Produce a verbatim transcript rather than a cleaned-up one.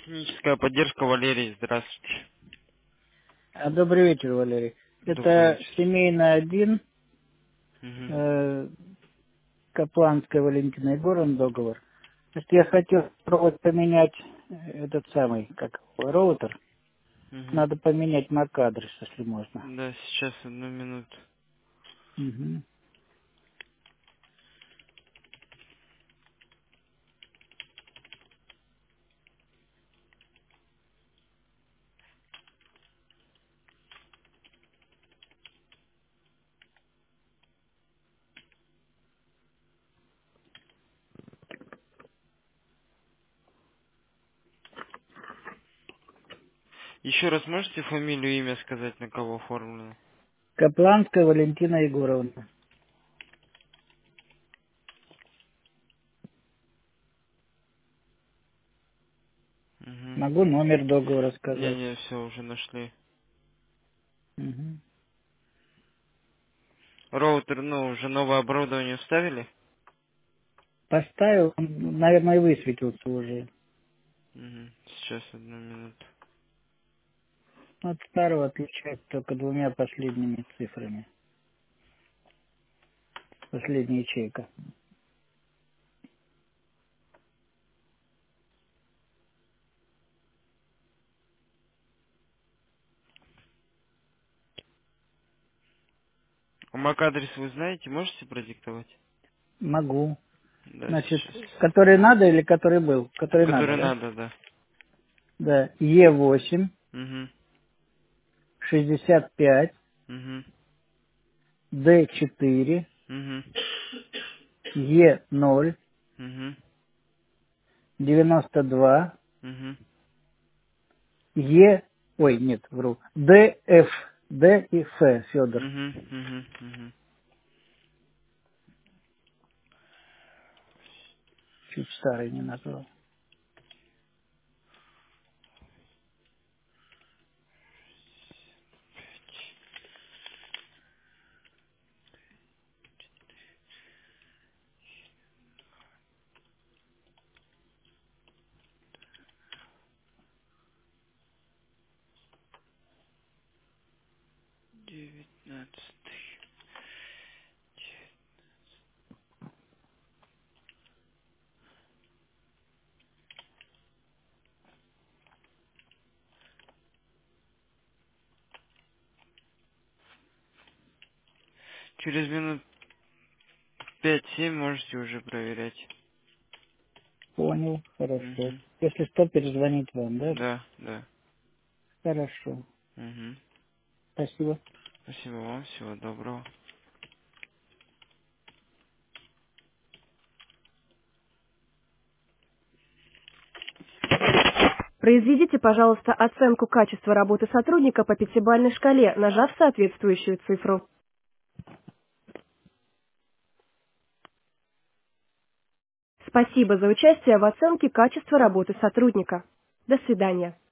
Техническая поддержка, Валерий, здравствуйте. А, Добрый вечер, Валерий. Добрый Это вечер. семейный один, Мгм. э, Капланская Валентина Егоровна договор. Значит, я хотел провод поменять э, этот самый, как его, роутер. Мгм. Надо поменять MAC-адрес, если можно. Да, сейчас одну минуту. Мгм. Еще раз можете фамилию, имя сказать, на кого оформлено? Капланская Валентина Егоровна. Угу. Могу номер договора сказать. Не-не, все, уже нашли. Мгм. Роутер, ну, уже новое оборудование вставили? Поставил, он, наверное, и высветился уже. Угу. Сейчас одну минуту. От старого отличается только двумя последними цифрами. Последняя ячейка. А мак-адрес вы знаете, можете продиктовать? Могу. Да, Значит, сейчас. который надо или который был? Который надо, Который да? надо, да. Да. Е восемь, Угу. шестьдесят пять, Угу. Д четыре, Угу. Е ноль, Угу. девяносто два, Угу. Е, ой, нет, вру, Д Ф, Д и Ф, Федор. Угу. Угу. Угу. Чуть старый не назвал. Девятнадцатый. Через минут пять-семь можете уже проверять. Понял, хорошо. Угу. Если что, перезвонить вам, да? Да, да. Хорошо. Угу. Спасибо. Спасибо вам, всего доброго. Произведите, пожалуйста, оценку качества работы сотрудника по пятибалльной шкале, нажав соответствующую цифру. Спасибо за участие в оценке качества работы сотрудника. До свидания.